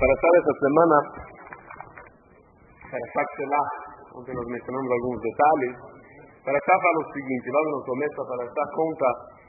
Para estar essa semana, para Shakshela, onde nós mencionamos alguns detalhes, para cá fala o seguinte, logo no começo, para cá conta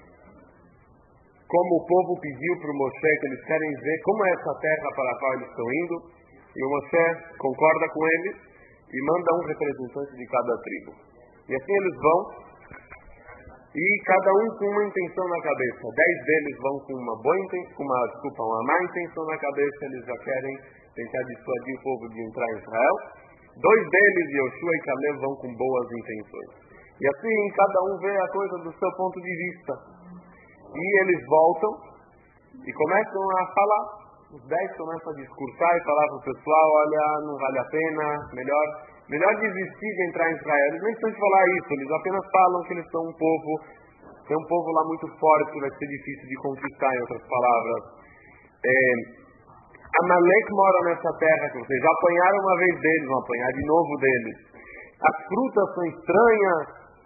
como o povo pediu para o Moshe que eles querem ver como é essa terra para a qual eles estão indo, e o Moshe concorda com eles e manda um representante de cada tribo. E assim eles vão, e cada um com uma intenção na cabeça. 10 deles vão com uma uma má intenção na cabeça, eles já querem tentar dissuadir o povo de entrar em Israel. 2 deles, Yoshua e Caleb, vão com boas intenções. E assim cada um vê a coisa do seu ponto de vista. E eles voltam e começam a falar. Os 10 começam a discursar e falar para o pessoal, olha, não vale a pena, melhor desistir de entrar em Israel. Eles nem precisam falar isso, eles apenas falam que eles são tem um povo lá muito forte, que vai ser difícil de conquistar, em outras palavras. Amalek mora nessa terra, que vocês já apanharam uma vez deles, vão apanhar de novo deles. As frutas são estranhas.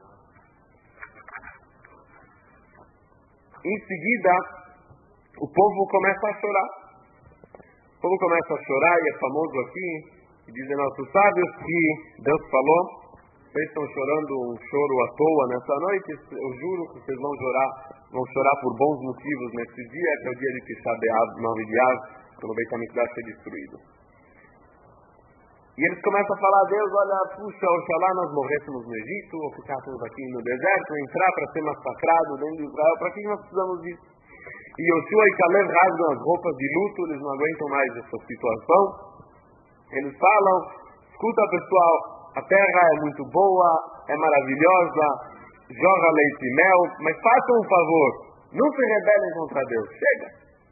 Em seguida, o povo começa a chorar. O povo começa a chorar, e é famoso aqui, e dizem nossos sábios que Deus falou, vocês estão chorando um choro à toa nessa noite, eu juro que vocês vão chorar por bons motivos nesse dia, que é o dia de Tisha B'Av, 9 de Av, quando o Beit HaMikdash foi destruído. E eles começam a falar a Deus, olha, puxa, oxalá nós morrêssemos no Egito, ou ficássemos aqui no deserto, entrar para ser massacrado dentro de Israel, para que nós precisamos disso? E Yoshua e Caleb rasgam as roupas de luto, eles não aguentam mais essa situação. Eles falam, escuta pessoal, a terra é muito boa, é maravilhosa, joga leite e mel, mas façam um favor, não se rebelem contra Deus, chega.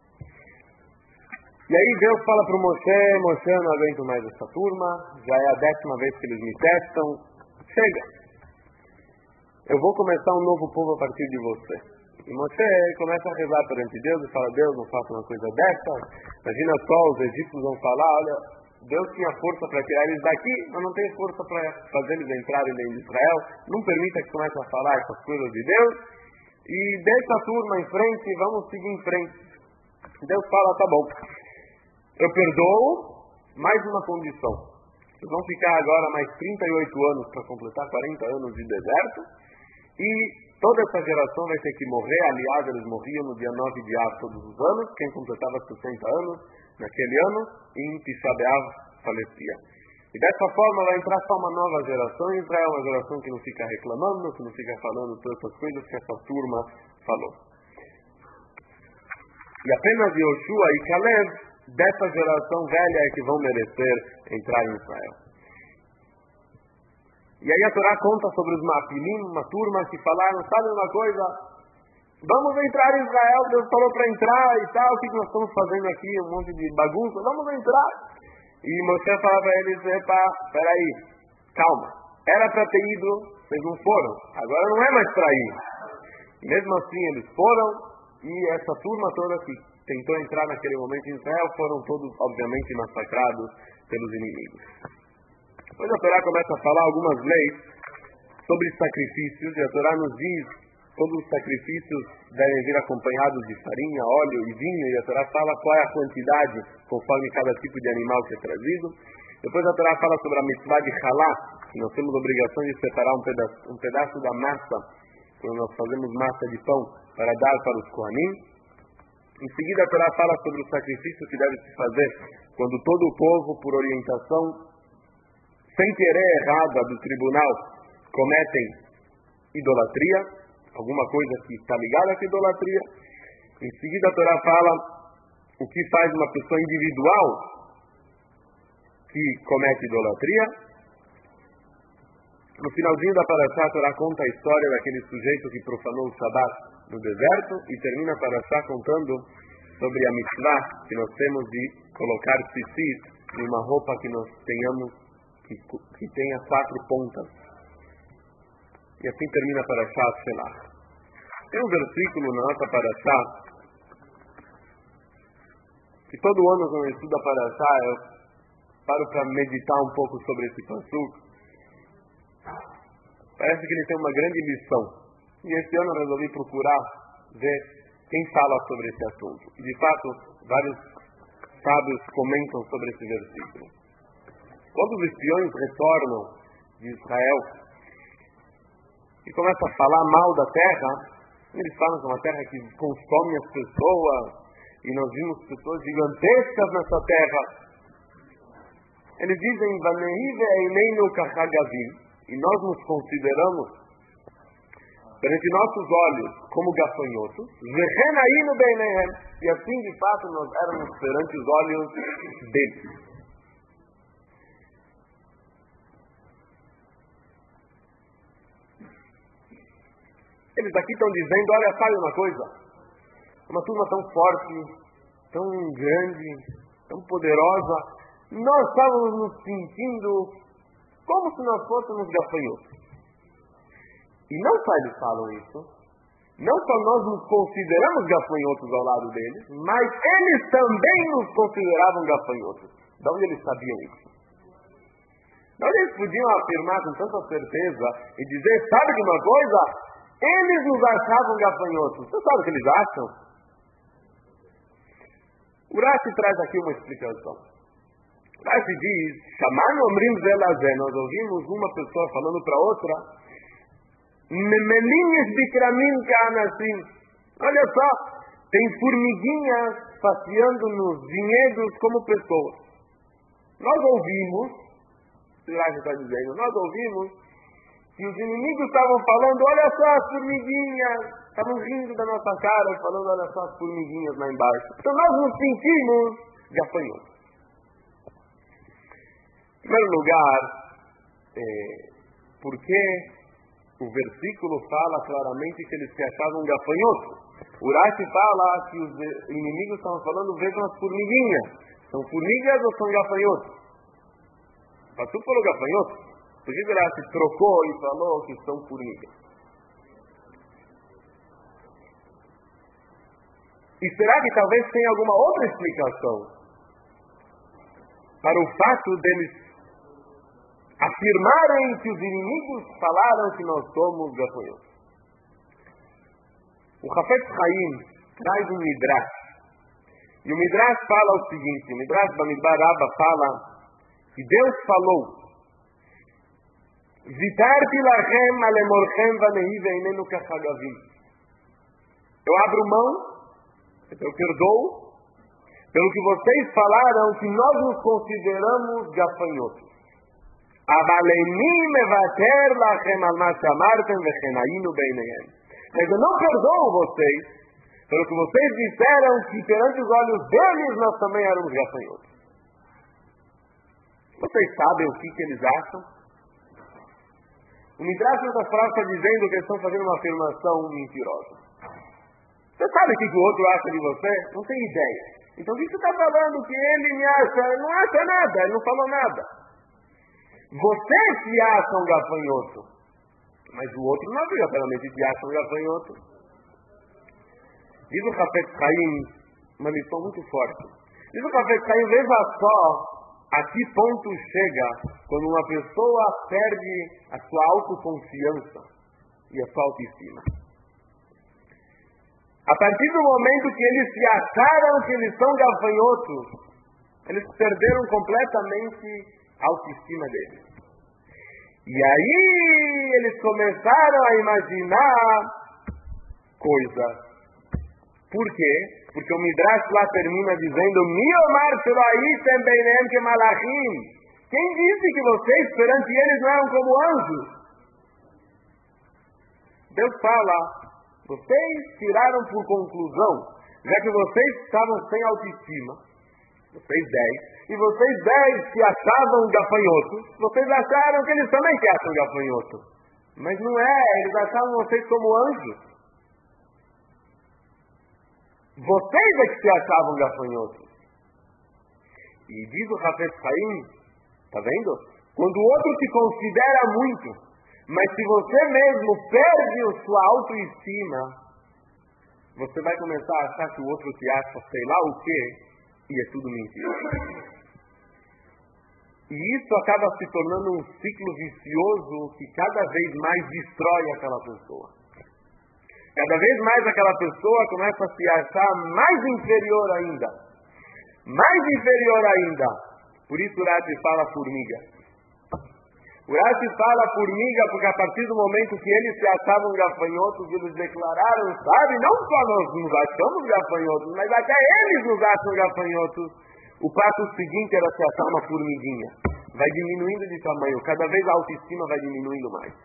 E aí Deus fala para o Moshe, eu não aguento mais essa turma, já é a 10ª vez que eles me testam, chega. Eu vou começar um novo povo a partir de você. E Moshe começa a rezar perante Deus e fala, Deus, não faça uma coisa dessa, imagina só, os egípcios vão falar, olha, Deus tinha força para tirar eles daqui, mas não tem força para fazer eles entrarem dentro de Israel, não permita que comece a falar essas coisas de Deus, e deixa a turma em frente, vamos seguir em frente. Deus fala, tá bom, eu perdoo, mais uma condição. Vocês vão ficar agora mais 38 anos para completar 40 anos de deserto. E toda essa geração vai ter que morrer. Aliás, eles morriam no dia 9 de Av todos os anos. Quem completava 60 anos naquele ano, em Tisha B'Av falecia. E dessa forma vai entrar só uma nova geração em Israel, uma geração que não fica reclamando, que não fica falando todas essas coisas que essa turma falou. E apenas Yoshua e Caleb dessa geração velha é que vão merecer entrar em Israel. E aí a Torá conta sobre os Mafilim, uma turma que falaram, sabe uma coisa? Vamos entrar em Israel, Deus falou para entrar e tal, o que nós estamos fazendo aqui? Um monte de bagunça, vamos entrar. E Moshe fala para eles, peraí, calma, era para ter ido, vocês não foram, agora não é mais para ir. E mesmo assim eles foram, e essa turma toda que tentou entrar naquele momento em Israel foram todos, obviamente, massacrados pelos inimigos. Depois a Torá começa a falar algumas leis sobre sacrifícios, e a Torá nos diz todos os sacrifícios devem vir acompanhados de farinha, óleo e vinho, e a Torá fala qual é a quantidade conforme cada tipo de animal que é trazido. Depois a Torá fala sobre a mitzvah de halá, que nós temos a obrigação de separar um pedaço da massa, quando nós fazemos massa de pão, para dar para os kohanim. Em seguida a Torá fala sobre o sacrifício que deve se fazer quando todo o povo, por orientação sem querer errada do tribunal, cometem idolatria, alguma coisa que está ligada à idolatria. Em seguida a Torá fala o que faz uma pessoa individual que comete idolatria. No finalzinho da Parashá, a Torá conta a história daquele sujeito que profanou o Shabat no deserto, e termina a Parashá contando sobre a mitzvah que nós temos de colocar tzitzit numa roupa que nós tenhamos que tenha 4 pontas. E assim termina a Parashá Shelach. Tem um versículo na nossa Parashá que todo ano quando eu estudo a Parashá eu paro para meditar um pouco sobre esse passuco. Parece que ele tem uma grande lição. E esse ano eu resolvi procurar ver quem fala sobre esse assunto. E de fato, vários sábios comentam sobre esse versículo. Quando os espiões retornam de Israel e começam a falar mal da terra, eles falam que é uma terra que consome as pessoas, e nós vimos pessoas gigantescas nessa terra. Eles dizem, e nós nos consideramos perante nossos olhos como gafanhotos, e assim de fato nós éramos perante os olhos deles. Eles aqui estão dizendo, olha, sabe uma coisa? Uma turma tão forte, tão grande, tão poderosa, nós estávamos nos sentindo como se nós fôssemos gafanhotos. E não só eles falam isso, não só nós nos consideramos gafanhotos ao lado deles, mas eles também nos consideravam gafanhotos. De onde eles sabiam isso? De onde eles podiam afirmar com tanta certeza e dizer, sabe de uma coisa? Eles nos achavam gafanhotos. Você sabe o que eles acham? O Rashi traz aqui uma explicação. O Rashi diz, nós ouvimos uma pessoa falando para outra, olha só, tem formiguinhas passeando nos vinhedos como pessoas. Nós ouvimos, o Rashi está dizendo, nós ouvimos que os inimigos estavam falando, olha só as formiguinhas, estavam rindo da nossa cara, falando, olha só as formiguinhas lá embaixo. Então nós nos sentimos gafanhotos. Em primeiro lugar, porque o versículo fala claramente que eles se achavam gafanhotos. O Rashi fala que os inimigos estavam falando, vejam as formiguinhas. São formigas ou são gafanhotos? Passou pelo gafanhoto. Por que o Rashi trocou e falou que são formigas? E será que talvez tenha alguma outra explicação para o fato deles afirmarem que os inimigos falaram que nós somos gafanhotos? O Hafetz Chaim traz um Midrash. E o Midrash fala o seguinte, o Midrash Bamidbar Abba fala que Deus falou, Vitarti lachem alemorchem vanehi ve'inenu kachagavim. Eu abro mão, eu perdoo, pelo que vocês falaram que nós nos consideramos gafanhotos. Avaleni mevater lachem al ma shamartem vechenainu beinehem. Mas eu não perdoo vocês, pelo que vocês disseram que perante os olhos deles nós também éramos gafanhotos. Vocês sabem o que eles acham? O Midrash da frase está dizendo que eles estão fazendo uma afirmação mentirosa. Você sabe o que o outro acha de você? Não tem ideia. Então o que você está falando que ele me acha? Ele não acha nada, ele não falou nada. Vocês se acham gafanhoto, mas o outro não obrigatoriamente se acha um gafanhoto. Diz o Hafetz Chaim uma lição muito forte. Diz o Hafetz Chaim, veja só a que ponto chega quando uma pessoa perde a sua autoconfiança e a sua autoestima. A partir do momento que eles se acharam que eles são gafanhotos, eles perderam completamente a autoestima deles. E aí eles começaram a imaginar coisas. Por quê? Porque o Midrash lá termina dizendo, Miomar Shroaitem Beinem que Malachim. Quem disse que vocês perante eles não eram como anjos? Deus fala, vocês tiraram por conclusão, já que vocês estavam sem autoestima, vocês 10, e vocês 10 se achavam gafanhotos, vocês acharam que eles também se acham gafanhotos. Mas não é, eles achavam vocês como anjos. Vocês é que se achavam gafanhotos. E diz o Hafetz Chaim, tá vendo? Quando o outro te considera muito, mas se você mesmo perde a sua autoestima, você vai começar a achar que o outro te acha sei lá o quê, e é tudo mentira. E isso acaba se tornando um ciclo vicioso que cada vez mais destrói aquela pessoa. Cada vez mais aquela pessoa começa a se achar mais inferior ainda. mais inferior ainda. Por isso Urashi fala formiga. Urashi fala formiga porque a partir do momento que eles se achavam gafanhotos, eles declararam, sabe, não só nós nos achamos gafanhotos, mas até eles nos acham gafanhotos. O passo seguinte era se achar uma formiguinha. Vai diminuindo de tamanho, cada vez a autoestima vai diminuindo mais.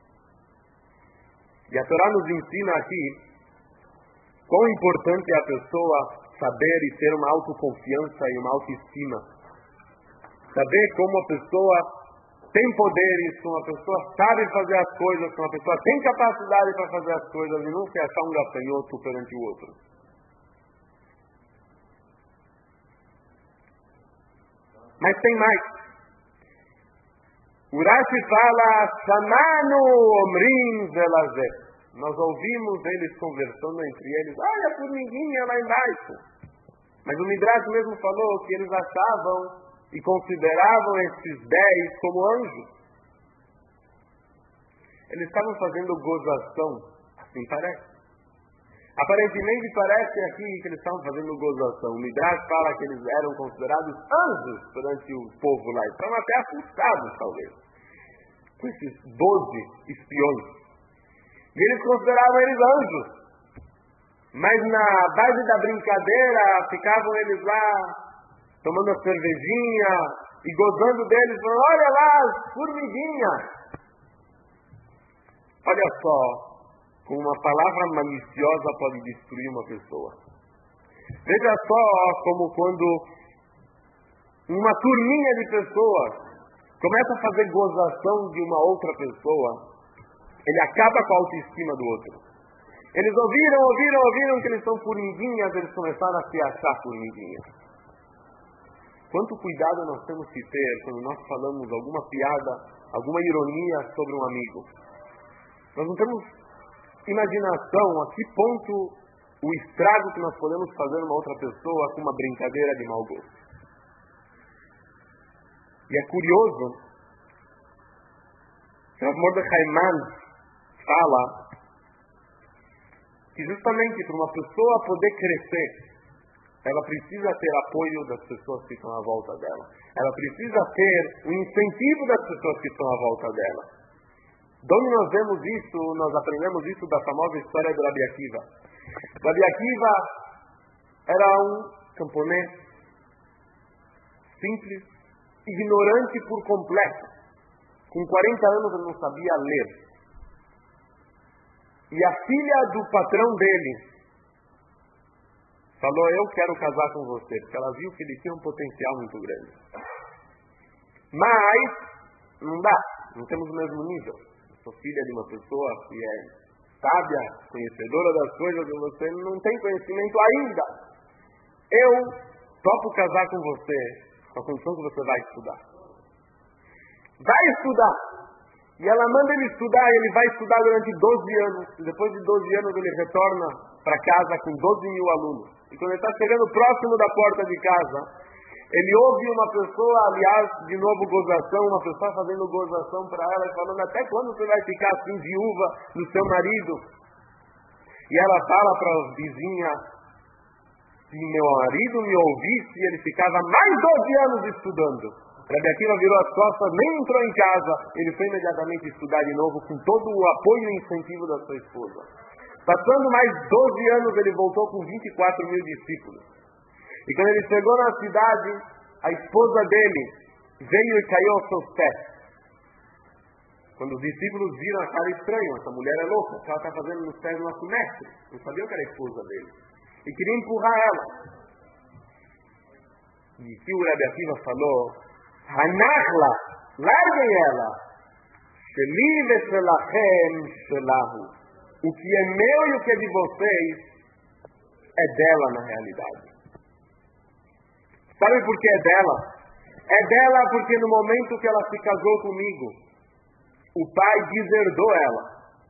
E a Torá nos ensina aqui quão importante é a pessoa saber e ter uma autoconfiança e uma autoestima. Saber como a pessoa tem poderes, como a pessoa sabe fazer as coisas, como a pessoa tem capacidade para fazer as coisas e não se achar um gafanhoto perante o outro. Mas tem mais. Urashi fala, Shamanu Omrim Zelazé. Nós ouvimos eles conversando entre eles, olha a formiguinha lá embaixo. Mas o Midrash mesmo falou que eles achavam e consideravam esses 10 como anjos. Eles estavam fazendo gozação, assim parece. Aparentemente parece aqui que eles estavam fazendo gozação. O Midrash fala que eles eram considerados anjos perante o povo lá. Estavam até assustados, talvez, com esses 12 espiões. E eles consideravam eles anjos. Mas na base da brincadeira, ficavam eles lá, tomando a cervejinha e gozando deles, falando, olha lá, as formiguinhas. Olha só, como uma palavra maliciosa pode destruir uma pessoa. Veja só como quando uma turminha de pessoas começa a fazer gozação de uma outra pessoa, ele acaba com a autoestima do outro. Eles ouviram que eles são formiguinhas, eles começaram a se achar formiguinhas. Quanto cuidado nós temos que ter quando nós falamos alguma piada, alguma ironia sobre um amigo. Nós não temos imaginação a que ponto o estrago que nós podemos fazer numa outra pessoa com uma brincadeira de mau gosto. E é curioso que o Mordechai Mann fala que justamente para uma pessoa poder crescer, ela precisa ter apoio das pessoas que estão à volta dela. Ela precisa ter o incentivo das pessoas que estão à volta dela. De onde nós vemos isso, nós aprendemos isso da famosa história do Rabi Akiva. Rabi Akiva era um camponês simples, ignorante por completo. Com 40 anos ele não sabia ler. E a filha do patrão dele falou, eu quero casar com você, porque ela viu que ele tinha um potencial muito grande. Mas não dá, não temos o mesmo nível. Sou filha de uma pessoa que é sábia, conhecedora das coisas, e você não tem conhecimento ainda. Eu topo casar com você, com a condição que você vai estudar. Vai estudar! E ela manda ele estudar, ele vai estudar durante 12 anos. E depois de 12 anos ele retorna para casa com 12.000 alunos. E quando ele está chegando próximo da porta de casa, ele ouve uma pessoa, aliás, de novo gozação, uma pessoa fazendo gozação para ela e falando, até quando você vai ficar assim viúva do seu marido? E ela fala para a vizinha, se meu marido me ouvisse, ele ficava mais 12 anos estudando. Rabi Akiva virou as costas, nem entrou em casa, ele foi imediatamente estudar de novo com todo o apoio e incentivo da sua esposa. Passando mais 12 anos, ele voltou com 24.000 discípulos. E quando ele chegou na cidade, a esposa dele veio e caiu aos seus pés. Quando os discípulos viram a cara estranha, essa mulher é louca, o que ela está fazendo nos pés do nosso mestre? Não sabiam que era a esposa dele. E queria empurrar ela. E que o Rabi Akiva falou, Hanachla, larguem ela. Sheli veselachem shelahu. O que é meu e o que é de vocês é dela na realidade. Sabe por que é dela? É dela porque no momento que ela se casou comigo, o pai deserdou ela.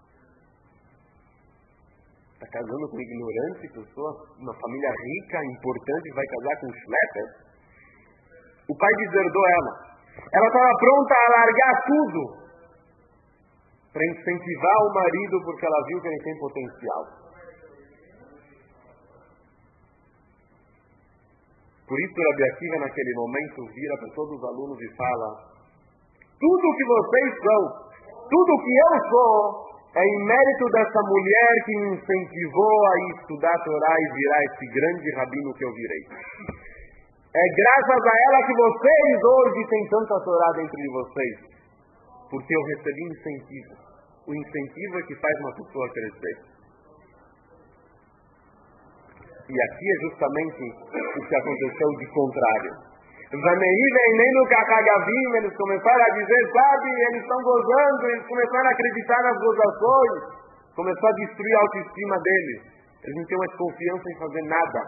Está casando com ignorante, pessoa, uma família rica, importante, vai casar com schlepper? O pai deserdou ela. Ela estava pronta a largar tudo para incentivar o marido porque ela viu que ele tem potencial. Por isso, Rabi Akiva, naquele momento, vira para todos os alunos e fala: tudo o que vocês são, tudo o que eu sou, é em mérito dessa mulher que me incentivou a estudar a Torá e virar esse grande rabino que eu virei. É graças a ela que vocês hoje têm tanta Torá dentro de vocês. Porque eu recebi incentivo. O incentivo é que faz uma pessoa crescer. E aqui é justamente o que aconteceu de contrário. Eles começaram a dizer, sabe, eles estão gozando, eles começaram a acreditar nas gozações, começou a destruir a autoestima deles. Eles não tinham mais confiança em fazer nada.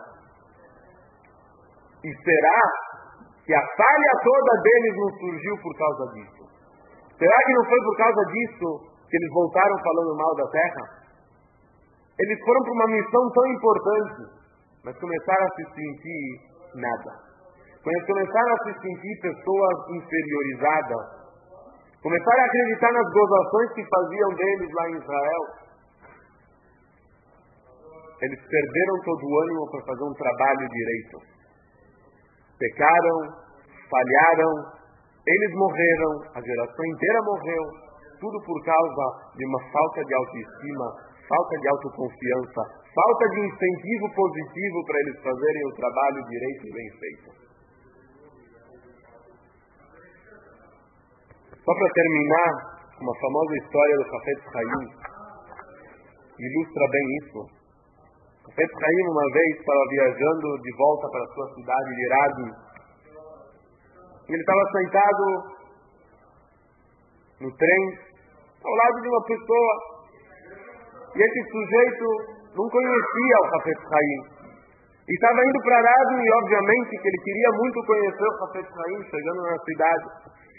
E será que a falha toda deles não surgiu por causa disso? Será que não foi por causa disso que eles voltaram falando mal da terra? Eles foram para uma missão tão importante, mas começaram a se sentir nada. Quando começaram a se sentir pessoas inferiorizadas, começaram a acreditar nas gozações que faziam deles lá em Israel, eles perderam todo o ânimo para fazer um trabalho direito. Pecaram, falharam, eles morreram, a geração inteira morreu, tudo por causa de uma falta de autoestima, falta de autoconfiança, falta de incentivo positivo para eles fazerem o trabalho direito e bem feito. Só para terminar, uma famosa história do Hafetz Haim ilustra bem isso. O Hafetz Haim uma vez estava viajando de volta para a sua cidade de Radin. Ele estava sentado no trem, ao lado de uma pessoa. E esse sujeito não conhecia o Hafetz Haim. E estava indo para Radin e obviamente que ele queria muito conhecer o Hafetz Haim, chegando na cidade.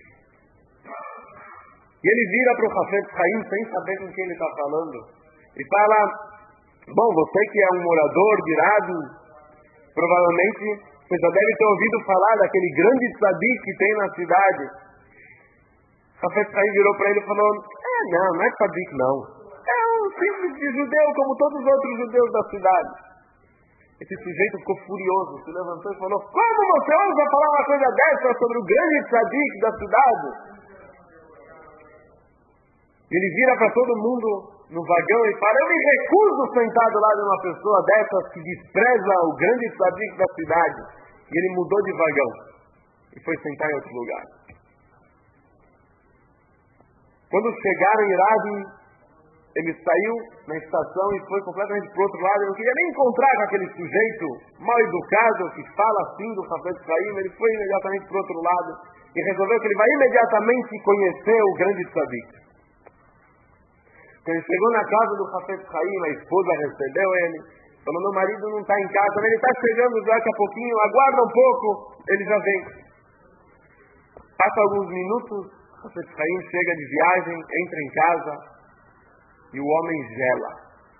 E ele vira para o Hafetz Haim sem saber com quem ele está falando. E fala, bom, você que é um morador de Radin, provavelmente você já deve ter ouvido falar daquele grande tzadik que tem na cidade. O Hafetz Haim virou para ele e falou, não é tzadik não. É um simples judeu como todos os outros judeus da cidade. Esse sujeito ficou furioso, se levantou e falou, como você ousa falar uma coisa dessa sobre o grande tzadik da cidade? Ele vira para todo mundo no vagão e fala, eu me recuso sentado lá de uma pessoa dessas que despreza o grande tzadik da cidade. E ele mudou de vagão e foi sentar em outro lugar. Quando chegaram em Radin, ele saiu na estação e foi completamente para o outro lado. Ele não queria nem encontrar com aquele sujeito mal educado que fala assim do Hafetz Haim. Ele foi imediatamente para o outro lado e resolveu que ele vai imediatamente conhecer o grande tzadik. Quando ele chegou na casa do Hafetz Haim, a esposa recebeu ele, falou, meu marido não está em casa, ele está chegando daqui a pouquinho, aguarda um pouco, ele já vem. Passa alguns minutos, o Hafetz Haim chega de viagem, entra em casa e o homem gela.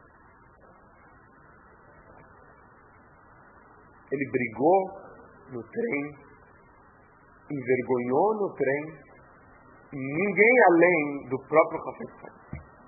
Ele brigou no trem, envergonhou no trem, ninguém além do próprio Hafetz Haim.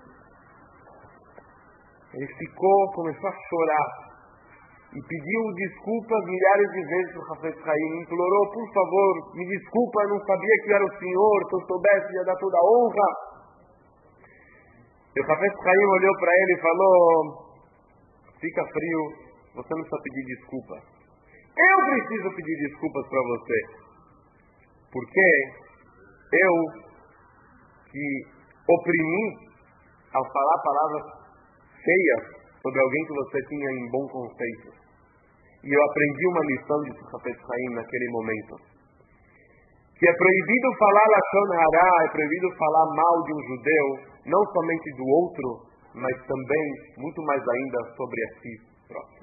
Ele começou a chorar e pediu desculpas milhares de vezes para o Hafetz Haim, implorou, por favor, me desculpa, eu não sabia que era o senhor, se eu soubesse ia dar toda a honra. E o Hafetz Haim olhou para ele e falou, fica frio, você não precisa pedir desculpas. Eu preciso pedir desculpas para você, porque eu que oprimi ao falar palavras feias sobre alguém que você tinha em bom conceito. E eu aprendi uma lição de Hafetz Haim naquele momento. Que é proibido falar Lashon Hará, é proibido falar mal de um judeu, não somente do outro, mas também, muito mais ainda, sobre a si próprio.